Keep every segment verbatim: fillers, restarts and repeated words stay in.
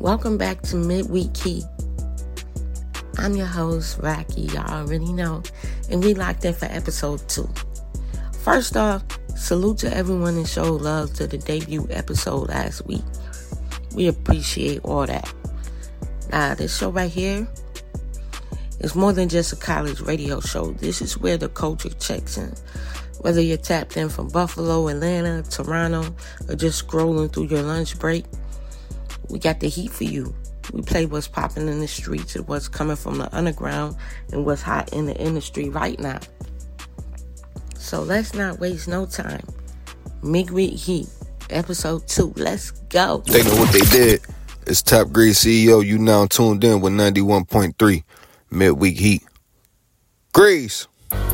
Welcome back to Midweek Heat. I'm your host, Rocky, y'all already know, and we locked in for episode two. First off, salute to everyone that showed love to the debut episode last week. We appreciate all that. Now, this show right here is more than just a college radio show. This is where the culture checks in. Whether you're tapped in from Buffalo, Atlanta, Toronto, or just scrolling through your lunch break, we got the heat for you. We play what's popping in the streets and what's coming from the underground and what's hot in the industry right now. So let's not waste no time. Midweek Heat, episode two. Let's go. They know what they did. It's Top Grade C E O. You now tuned in with ninety-one point three Midweek Heat. Grease.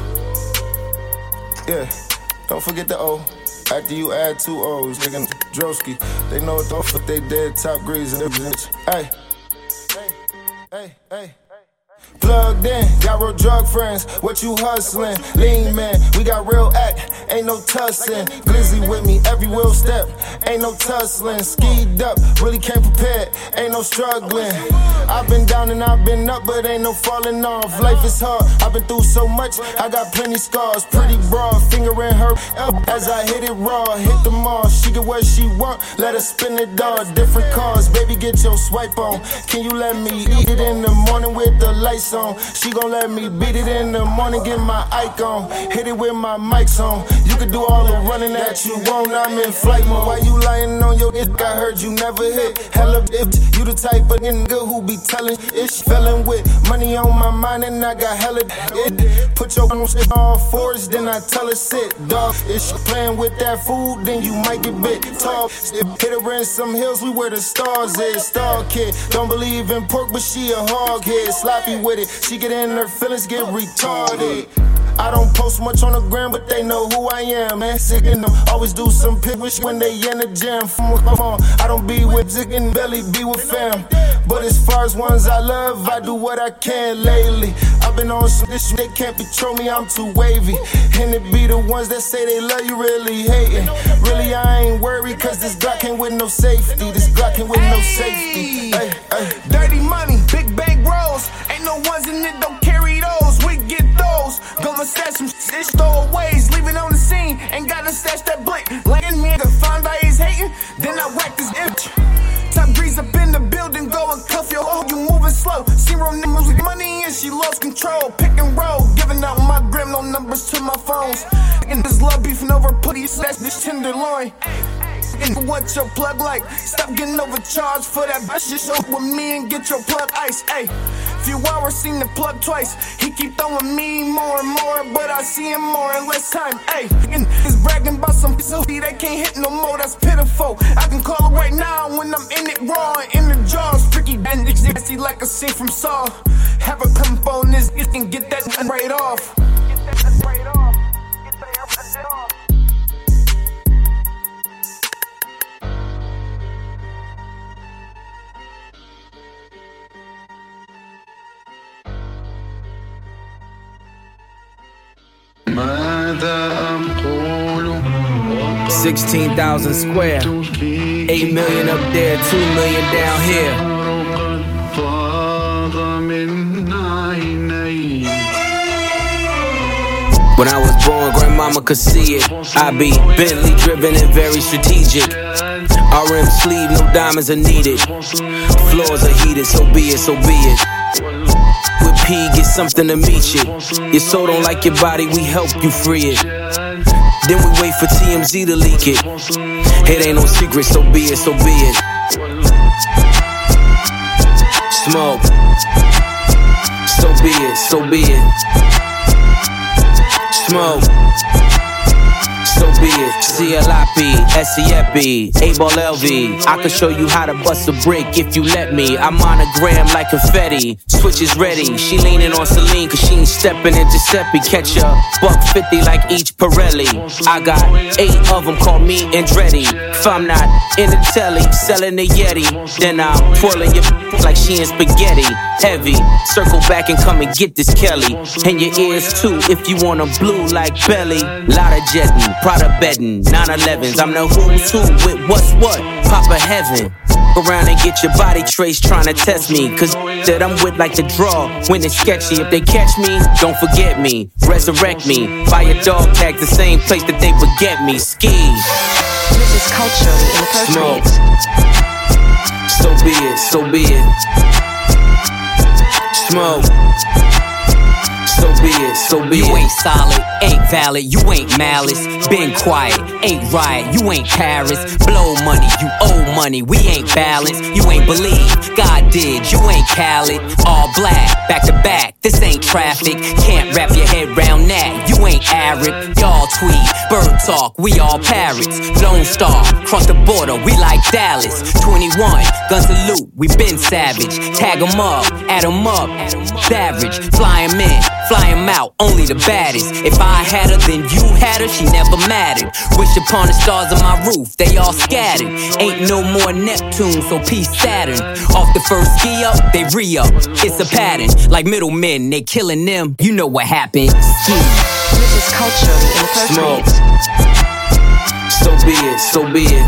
Yeah, don't forget the O. After you add two O's, nigga, Drosky. They know what the fuck they did, Top Grease and everything. Hey, hey, hey, hey. Plugged in, got real drug friends. What you hustling? Lean man, we got real act, ain't no tussling. Glizzy with me, every wheel step, ain't no tussling. Skied up, really came prepared, ain't no struggling. I've been down and I've been up, but ain't no falling off. Life is hard, I've been through so much, I got plenty scars. Pretty broad, finger in her up as I hit it raw. Hit the mall, she get what she want, let her spin it all. Different cars, baby, get your swipe on. Can you let me eat it in the morning with the lights on? She gon' let me beat it in the morning, get my icon. Hit it with my mics on. You can do all the running that you want, I'm in flight mode. Why you lying on your dick? I heard you never hit. Hella bitch, you the type of nigga who be telling ish. Fellin' with money on my mind and I got hella it. Put your on all fours, then I tell her sit. Dog, ish, playing with that food, then you might get bit. Tall, hit her in some hills, we where the stars is. Star kid, don't believe in pork, but she a hog head. Sloppy with it, she get in her feelings, get retarded. I don't post much on the gram, but they know who I am, man. Sick in them, always do some pick wish when they in the gym. Come on, I don't be with Zick and Belly, be with fam. But as far as ones I love, I do what I can lately. I've been on some shit, they can't control me, I'm too wavy. And it be the ones that say they love you, really hating. Really, I ain't worried, cause this Glock ain't with no safety. This Glock ain't with no safety. Ay, ay. Dirty money, big bank rolls. Ain't no ones in it, don't carry those. We get those. Gonna stash some shit, stowaways. Leave it on the scene, ain't gotta stash that blick. Like a nigga find out he's hating, then I whack this itch. Top Grease up in the building, go and cuff your hoe, you moving slow. Zero numbers with money and she lost control. Pick and roll, giving out my gram, no numbers to my phones. And this love beefing over putty, slash this tenderloin. And what your plug like? Stop getting overcharged for that bitch. Just show with me and get your plug ice. Ayy, few hours seen the plug twice. He keep throwing me more and more, but I see him more in less time. Ayy, and he's bragging about some facility they can't hit no more. That's pitiful. I can call it right now when I'm in it raw and in the jaws. Freaky bandage, nasty like a scene from Saw. Have a come on this and get that right off. Get that right off. Get that right off. sixteen thousand square, eight million up there, two million down here. When I was born, grandmama could see it. I be Bentley driven and very strategic. R M sleeve, no diamonds are needed. Floors are heated, so be it, so be it. With P, get something to meet you. Your soul don't like your body, we help you free it. Then we wait for T M Z to leak it. It ain't no secret, so be it, so be it. Smoke. So be it, so be it. Smoke. So be it. C L I P, S E F B, A-Ball L V. I can show you how to bust a brick if you let me. I'm on a gram like confetti. Switch is ready. She leaning on Celine cause she ain't stepping in Giuseppe. Catch a buck fifty like each Pirelli. I got eight of them, call me Andretti. If I'm not in the telly, selling the Yeti, then I'm twirling your like she in spaghetti. Heavy, circle back and come and get this Kelly. And your ears too if you want a blue like Belly. Lot of jetting, Prada bedding, nine elevens. I'm the who's who with what's what. Papa Heaven. around and get your body traced trying to test me. Cause that I'm with like the draw when it's sketchy. If they catch me, don't forget me. Resurrect me. Buy a dog tag the same place that they forget me. Ski. This is culture inappropriate. So be it, so be it. Smoke. So be it, so be you it. You ain't solid, ain't valid, you ain't malice. Been quiet, ain't riot, you ain't Paris. Blow money, you owe money, we ain't balanced. You ain't believe, God did, you ain't Khaled. All black, back to back, this ain't traffic. Can't wrap your head round that, you ain't Arab. Y'all tweet, bird talk, we all parrots. Lone Star, cross the border, we like Dallas. twenty-one, gun salute, we been savage. Tag 'em up, add 'em up, savage. Fly 'em in, fly 'em out, only the baddest. If I had her, then you had her, she never mattered. Wish upon the stars on my roof, they all scattered. Ain't no more Neptune, so peace Saturn. Off the first ski up, they re-up. It's a pattern, like middlemen, they killing them. You know what happened. Ski. This is culture inappropriate. So be it, so be it.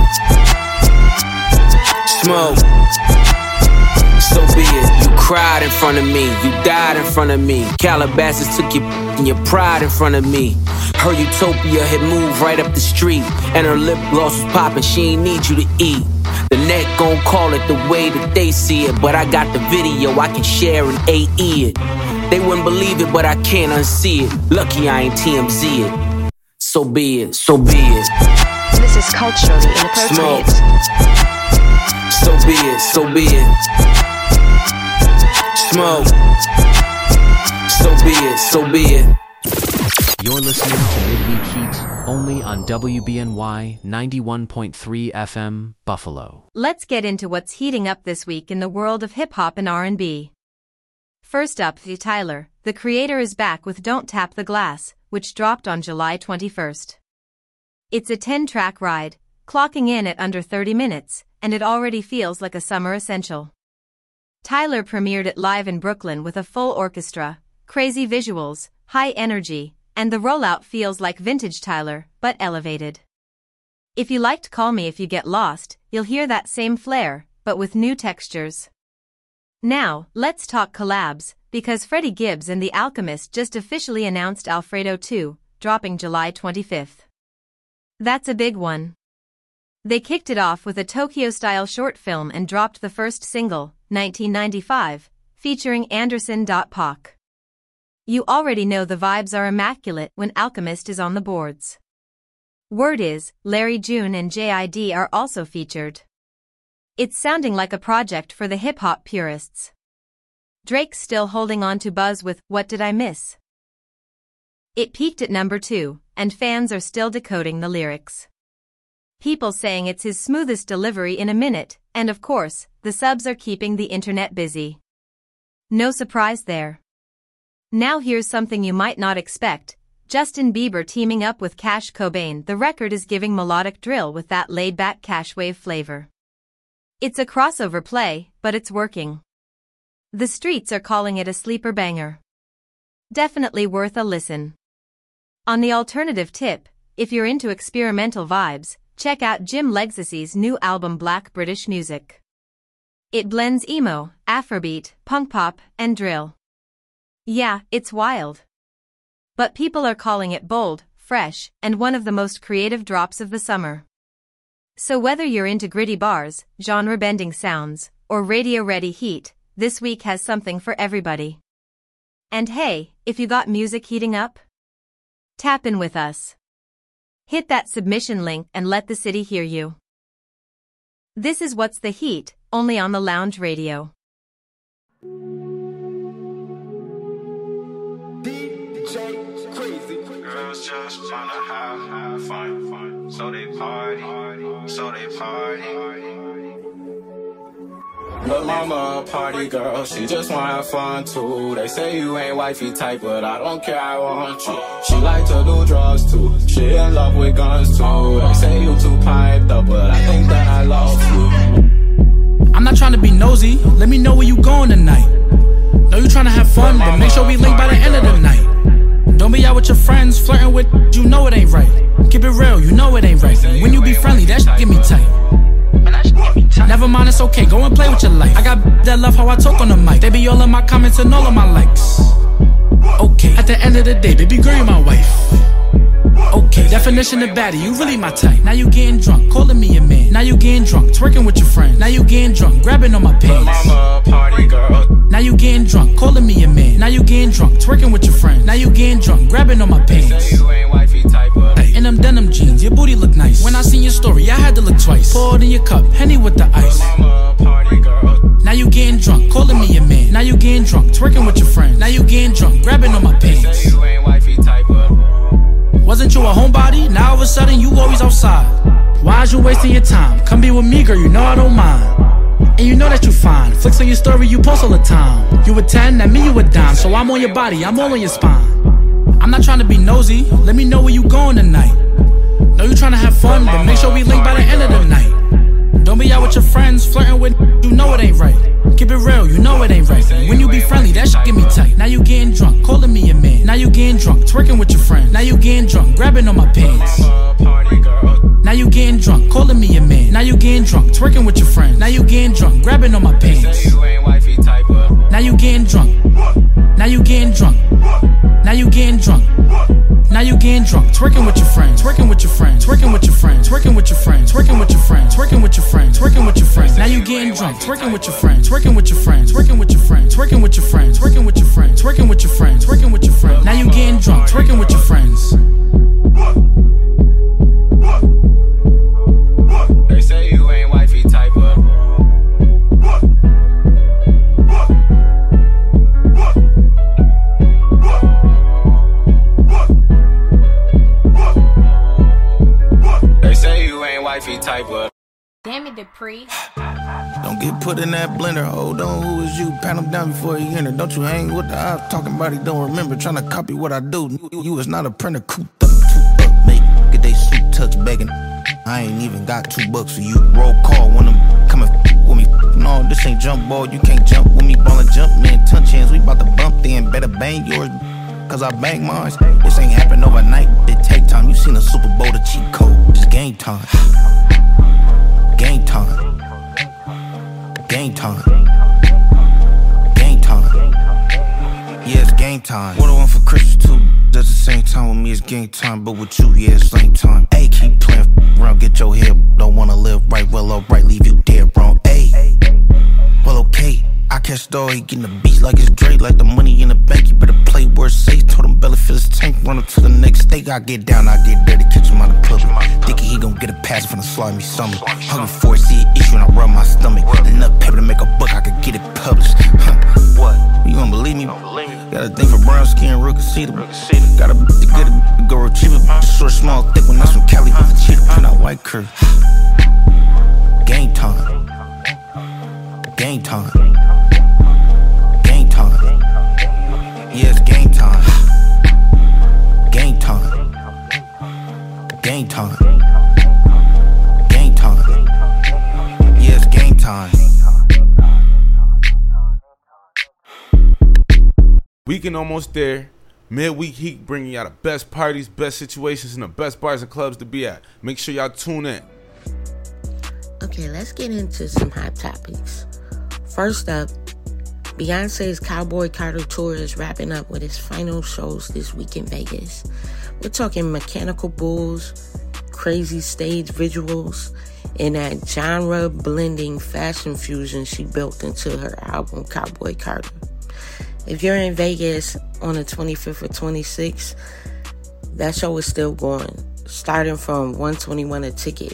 Smoke. So be it. You cried in front of me, you died in front of me. Calabasas took your and your pride in front of me. Her utopia had moved right up the street, and her lip gloss was popping, she ain't need you to eat. The net gon' call it the way that they see it, but I got the video, I can share an A E it. They wouldn't believe it, but I can't unsee it. Lucky I ain't T M Z it. So be it, so be it. This is culturally inappropriate. Smoke. So be it, so be it. Smoke. So be it, so be it. You're listening to Midweek Heat, only on W B N Y ninety-one point three F M, Buffalo. Let's get into what's heating up this week in the world of hip-hop and R and B. First up, V. Tyler, the creator, is back with Don't Tap the Glass, which dropped on July twenty-first. It's a ten-track ride, clocking in at under thirty minutes, and it already feels like a summer essential. Tyler premiered it live in Brooklyn with a full orchestra, crazy visuals, high energy, and the rollout feels like vintage Tyler, but elevated. If you liked Call Me If You Get Lost, you'll hear that same flair, but with new textures. Now, let's talk collabs, because Freddie Gibbs and The Alchemist just officially announced Alfredo two, dropping July twenty-fifth. That's a big one. They kicked it off with a Tokyo-style short film and dropped the first single, nineteen ninety-five, featuring Anderson .Paak. You already know the vibes are immaculate when Alchemist is on the boards. Word is, Larry June and J I D are also featured. It's sounding like a project for the hip-hop purists. Drake's still holding on to buzz with What Did I Miss? It peaked at number two, and fans are still decoding the lyrics. People saying it's his smoothest delivery in a minute, and of course, the subs are keeping the internet busy. No surprise there. Now here's something you might not expect. Justin Bieber teaming up with Cash Cobain. The record is giving melodic drill with that laid-back cash wave flavor. It's a crossover play, but it's working. The streets are calling it a sleeper banger. Definitely worth a listen. On the alternative tip, if you're into experimental vibes, check out Jim Legzacy's new album Black British Music. It blends emo, Afrobeat, punk pop, and drill. Yeah, it's wild. But people are calling it bold, fresh, and one of the most creative drops of the summer. So whether you're into gritty bars, genre-bending sounds, or radio-ready heat, this week has something for everybody. And hey, if you got music heating up, tap in with us. Hit that submission link and let the city hear you. This is What's the Heat, only on the Lounge Radio. Girls just wanna have, have fun, fun. So they party, so they party. Look, mama, a party girl, she just wanna have fun too. They say you ain't wifey type, but I don't care, I want you. She like to do drugs too, she in love with guns too. They say you too piped up, but I think that I love you. I'm not trying to be nosy, let me know where you going tonight. Know you trying to have fun, but make sure we link by the end of the night. Don't be out with your friends, flirting with, you know it ain't right. Keep it real, you know it ain't right. When you be friendly, that shit get me tight. Never Never mind, it's okay, go and play with your life. I got that love how I talk on the mic. They be all in my comments and all of my likes. Okay, at the end of the day, baby girl, you're my wife. Okay, definition of baddie, you really my type. Now you getting drunk, calling me a man. Now you getting drunk, twerking with your friends. Now you getting drunk, grabbing on my pants. Mama, party girl. Now you getting drunk, calling me a man. Now you getting drunk, twerking with your friends. Now you getting drunk, grabbing on my pants. Say you ain't wifey type of. Hey, in them denim jeans, your booty look nice. When I seen your story, I had to look twice. Pour it in your cup, Henny with the ice. Mama, party girl. Now you getting drunk, calling me a man. Now you getting drunk, twerking with your friends. Now you getting drunk, grabbing on my pants. Say you ain't wifey type of. Wasn't you a homebody? Now all of a sudden you always outside. Why's you wasting your time? Come be with me, girl, you know I don't mind. And you know that you fine. Flicks on your story, you post all the time. You a ten, that mean you a dime. So I'm on your body, I'm all on your spine. I'm not trying to be nosy, let me know where you going tonight. Know you trying to have fun, but make sure we link by the end of the night. Don't be out with your friends, flirting with you know it ain't right. Keep it real, you know it ain't right. When you be friendly, that shit get me tight. Now you getting drunk, calling me a man. Now you getting drunk, twerking with your friends. Now you getting drunk, grabbing on my pants. Now you getting drunk, calling me a man. Now you getting drunk, twerking with your friends. Now you getting drunk, grabbing on my pants. Now you getting drunk. Now you getting drunk. Now you getting drunk. Now you getting drunk, twerking with your friends, twerking with your friends, twerking with your friends, twerking with your friends, twerking with your friends, twerking with your friends, twerking with your friends. Now you getting drunk, twerking with your friends, twerking with your friends, twerking with your friends, twerking with your friends, twerking with your friends, twerking with your friends, twerking with your friends. Now you getting drunk, twerking with your friends. They say you ain't wifey type of. They say you ain't wifey type of. Damn it, Dupree. Don't get put in that blender. Hold on, who is you? Pat him down before he enter. Don't you hang with the ops talking about he don't remember. Trying to copy what I do. You, you is not a printer. Cooped up, toot up, mate. Get they suit tucks begging. I ain't even got two bucks for you. Roll call when I'm coming with me. No, this ain't jump ball. You can't jump with me. Ballin' jump, man. Touch hands. We bout to bump then. Better bang yours. Cause I bang mine. This ain't happen overnight. It take time. You seen a Super Bowl, the cheat code. It's game time. Game time. Game time. Game time. Yeah, it's game time. What I want for Christmas too. At the same time with me, it's game time. But with you, yeah, it's lame time. Ayy, keep playing around, get your head. Don't wanna live right, well, alright, leave you dead wrong. Ayy, well, okay. I catch the dog, he getting the beats like it's Dre, like the money in the bank. You better play where it's safe. Told him belly fill his tank, run up to the next state. I get down, I get dirty, catch him on the public. Thinking he gon' get a pass from the slimy stomach. Hungry for it, see an issue and I rub my stomach. Enough paper to make a book, I could get it published. Huh. What? You gon' believe me? Got a thing for brown skin, real conceited. Got a bitch to get a go retrieve it. Short, small, thick one, that's from Cali with the cheetah. Print out white curve. Game time. Game time. Game time. Yeah, it's game time. Game time. Game time. Game time. Yeah, it's game time. Weekend almost there. Midweek Heat bringing y'all the best parties, best situations, and the best bars and clubs to be at. Make sure y'all tune in. Okay, let's get into some hot topics. First up, Beyonce's Cowboy Carter Tour is wrapping up with its final shows this week in Vegas. We're talking mechanical bulls, crazy stage visuals, and that genre-blending fashion fusion she built into her album Cowboy Carter. If you're in Vegas on the twenty-fifth or twenty-sixth, that show is still going, starting from one hundred twenty-one dollars a ticket.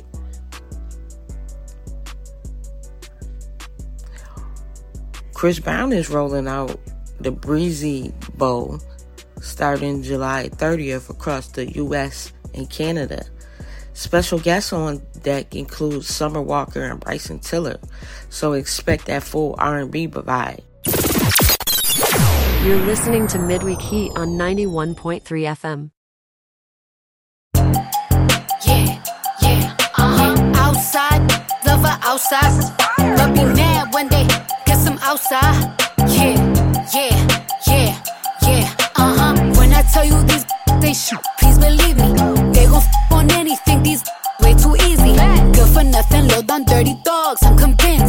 Chris Brown is rolling out the Breezy Bowl starting July thirtieth across the U S and Canada. Special guests on deck include Summer Walker and Bryson Tiller, so expect that full R and B vibe. You're listening to Midweek Heat on ninety-one point three F M. Yeah, yeah, uh-huh. Outside, lover outside. But be mad when they get some outside. Yeah, yeah, yeah, yeah, uh-huh. When I tell you these they shoot, please believe me. They gon' f*** on anything, these way too easy. Good for nothing, low down dirty dogs, I'm convinced.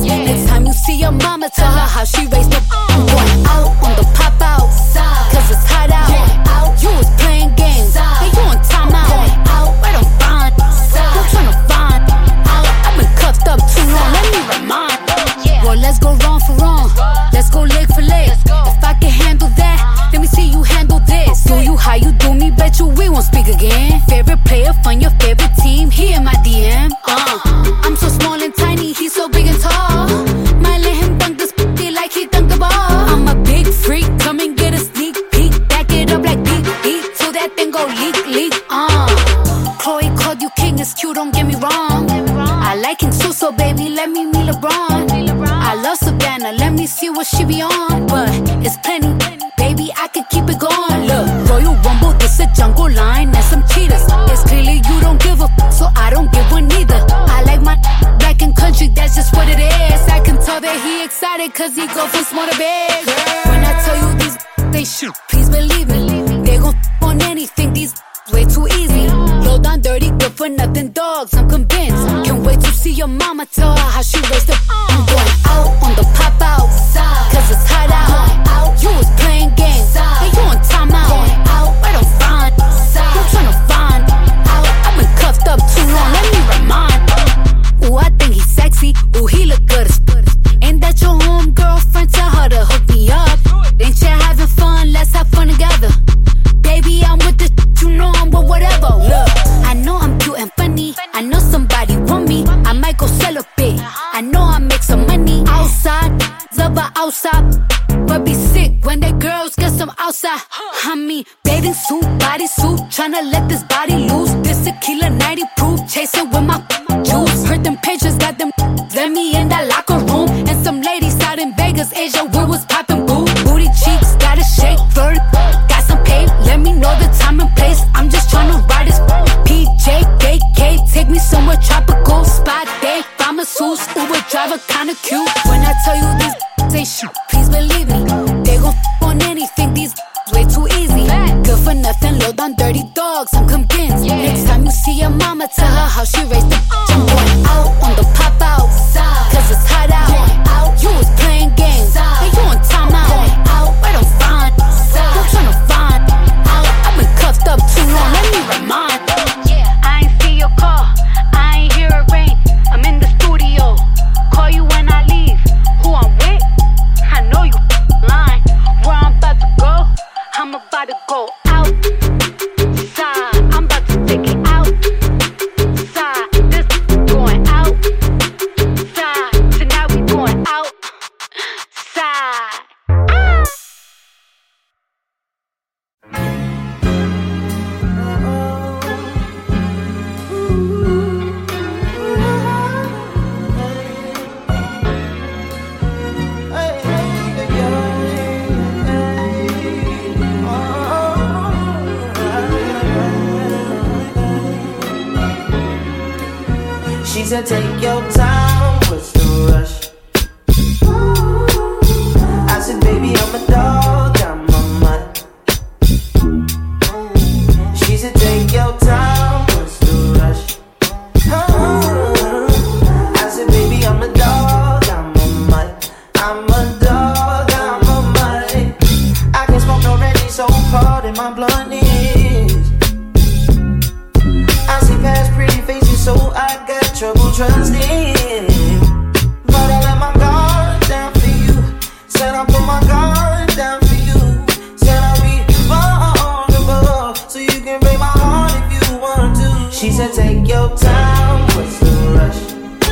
Shawty, let me meet LeBron. I love Savannah, let me see what she be on. But it's plenty, baby, I can keep it going. Look, Royal Rumble, this a jungle line and some cheetahs. It's clearly you don't give a f, so I don't give one either. I like my black and country, that's just what it is. I can tell that he excited cause he go from small to big. When I tell you these they shoot, please believe me. They gon' f on anything, these way too easy. Low down dirty, good for nothing dogs, I'm convinced. Can't wait to see your mama tell her how she raised the. I'm going out on the pop out, cause it's hot out. You was playing games, and you on timeout. Going out, where I'm fine, I'm tryna find out. I've been cuffed up too long, let me remind. Ooh, I think he's sexy, ooh, he look good as good. Ain't that your home girlfriend? Tell her to hook me up. Ain't you having fun? Let's have fun together. Baby, I'm with the sh- you know I'm with whatever. Look, I know I'm cute and funny. I know somebody want me. I might go sell a bit. I know I make some money outside, lover outside. But be sick when the girls get some outside. I mean, bathing suit, body suit, tryna let this body loose. This tequila ninety proof, chasing with my juice. Heard them pictures, got them. Let me in that locker room. And some ladies out in Vegas, Asia, we was popping boo. Booty cheeks, gotta shake, flirt, got some pay. Let me know the time and place. I'm just tryna ride this P J, K K, take me somewhere tropical. Spot day, find masseuse, Uber driver, kinda cute. When I tell you these they shoot, please believe me. They gon' f on anything, these way too easy. Good for nothing, low down dirty dogs, I'm convinced. Next time you see your mama, tell her how she raised the. I'm going out on the pop out, cause it's hot out. You was playing games, and you on timeout. Out, where I'm fine, I'm tryna find out. I've been cuffed up too long, let me remind. I ain't see your call, I ain't hear it rain. I'm in the studio, call you when I leave. Who I'm with? I know you lying. Where I'm about to go, I'm about to go out. Side, I'm about to take it out. Side, this going out. Side, tonight we going out. Side. She said, take your time, what's the rush? I said, baby, I'm a dog, I'm a mutt. She said, take your time, what's the rush? I said, baby, I'm a dog, I'm a mutt. I'm a dog, I'm a mutt. I can't smoke no Reggie, so pardon my bluntness. I see past pretty faces, so I got trouble trusting. But I let my guard down for you. Said I put my guard down for you. Said I'll be vulnerable, so you can break my heart if you want to. She said, take your time, what's the rush?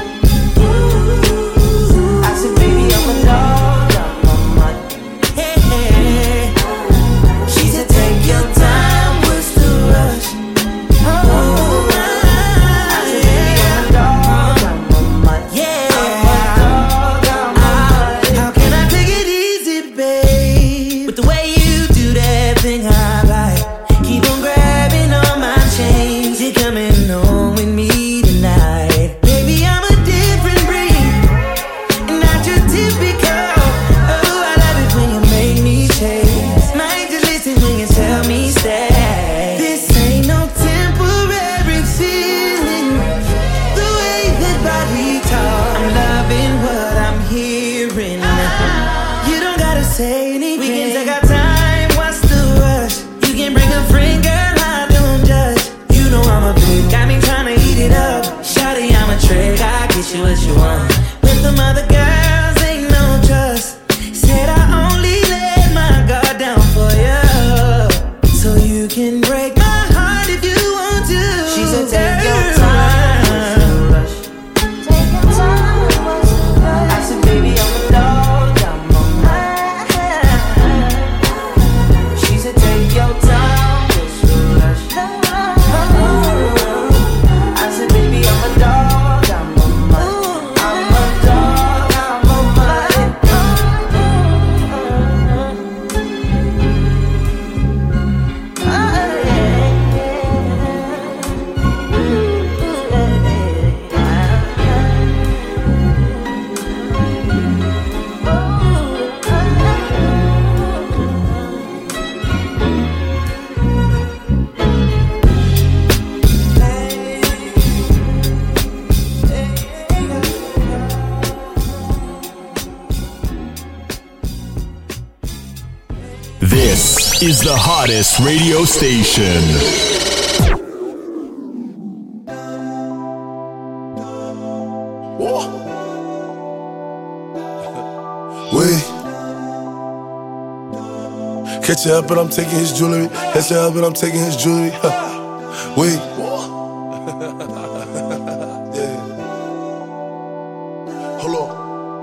I said, baby, I'm a dog, I'm a mutt. Hey, hey. She said, take your time, what's the rush? Oh, I said, baby, I'm a dog, I'm a mutt. Yeah, I'm a dog, I'm a mutt. How can I take it easy, babe? With the way you do that thing I like. Keep on grabbing on my chains. You're coming home with me tonight. Baby, I'm a different breed, and not your typical. Oh, I love it when you make me chase. Might just listen when you tell me stay. This ain't no temporary feeling. The way that body talk, I'm loving what I'm hearing. You don't gotta say anything. We can take our time, what's the rush? You can bring a friend, girl, I don't judge. You know I'm a big, got me tryna eat it up. Shawty, I'm a trick, I get you what you want. With them other girls, ain't no trust. Said I only let my guard down for you, so you can break my heart if you want to. She said, take your time, what's the rush? Take your time, what's the rush? I said, baby, I'm a dog, I'm a mutt. She said, take your time, what's the rush? I said, baby, I'm a dog, I'm a mutt. I'm is the hottest radio station. Wait. Catch up, but I'm taking his jewelry. Catch up, but I'm taking his jewelry. Wait. Yeah. Hold on.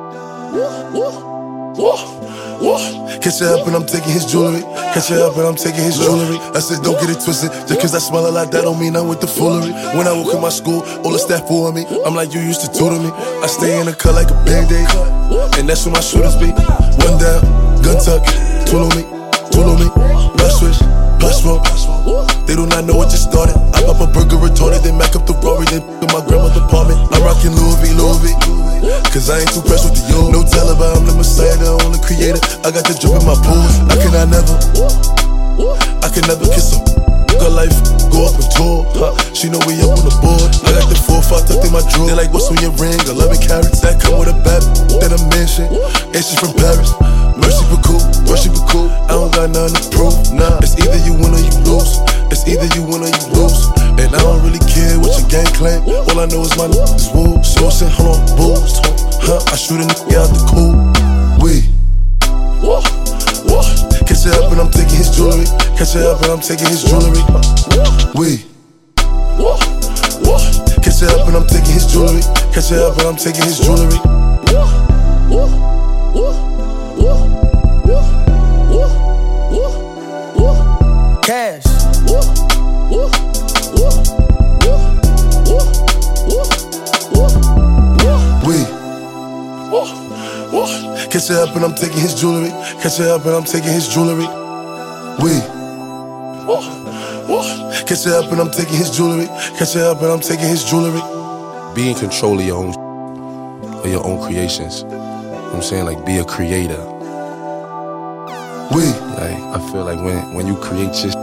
Catch up, and I'm taking his jewelry. Catch up, and I'm taking his jewelry. I said, don't get it twisted. Just cause I smell a lot, that don't mean I'm with the foolery. When I walk in my school, all the staff for me. I'm like, you used to tutor me. I stay in the cut like a band-aid. And that's where my shooters be. One down, gun tuck, tool on me, tool on me. Bus switch, bus roll. They do not know what just started. I pop a burger retarded, then Mac up the Rory, then in my grandma's apartment. I'm rocking Louis V, Louis V. Cause I ain't too pressed with the yo. No Taliban, I'm the Messiah, the only creator. I got the drip in my pool. I cannot never, I can never kiss her. Got life, go up and tour. Huh. She know we up on the board. I got the four five tucked in my drawer. They like, what's on your ring? eleven carats. That come with a bat, then a mansion. And she from Paris. Mercy for cool, mercy for cool. I don't got nothing to prove. Nah, it's either you win or you lose. It's either you win or you lose. And I don't really care what your gang claim. All I know is my niggas woo. Sourcing, hold on, booze. Huh, I shoot a nigga out the cool. We. Catch it up and I'm taking his jewelry. Catch it up and I'm taking his jewelry. We. Catch it up and I'm taking his jewelry. Catch it up and I'm taking his jewelry. Cash. We. Catch it up and I'm taking his jewelry. Catch it up and I'm taking his jewelry. We. Catch it up and I'm taking his jewelry. Catch it up and I'm taking his jewelry. Be in control of your own of your own creations. You know what I'm saying? Like, be a creator. We. Like, I feel like when when you create your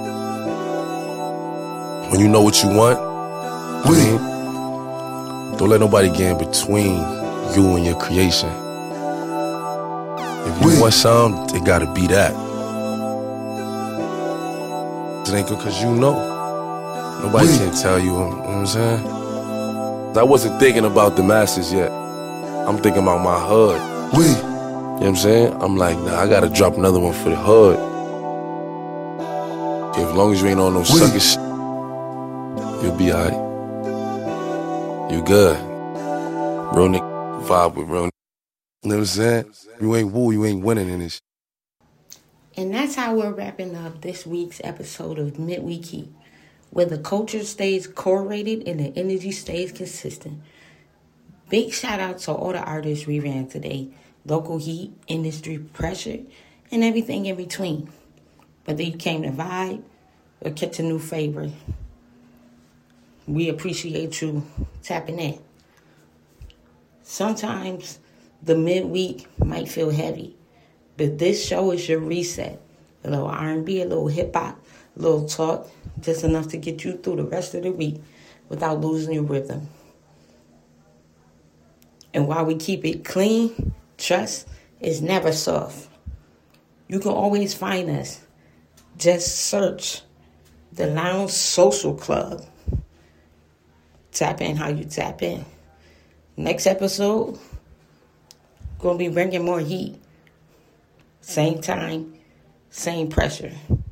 when you know what you want, we. I mean, don't let nobody get in between you and your creation. If you we. want something, it gotta be that. It ain't good cause you know. Nobody we. can tell you, you know what I'm saying? I wasn't thinking about the masses yet. I'm thinking about my hood. We. You know what I'm saying? I'm like, nah, I gotta drop another one for the hood. As long as you ain't on no sucker shit, you'll be alright. You good. Real nigga vibe with real nigga. You know what I'm saying? You ain't woo, you ain't winning in this. And that's how we're wrapping up this week's episode of Midweek Heat, where the culture stays correlated and the energy stays consistent. Big shout out to all the artists we ran today. Local heat, industry pressure, and everything in between. Whether you came to vibe or catch a new favorite, we appreciate you tapping in. Sometimes the midweek might feel heavy, but this show is your reset. A little R and B, a little hip-hop, a little talk, just enough to get you through the rest of the week without losing your rhythm. And while we keep it clean, trust is never soft. You can always find us. Just search the Lounge Social Club. Tap in how you tap in. Next episode, gonna be bringing more heat. Same time, same pressure.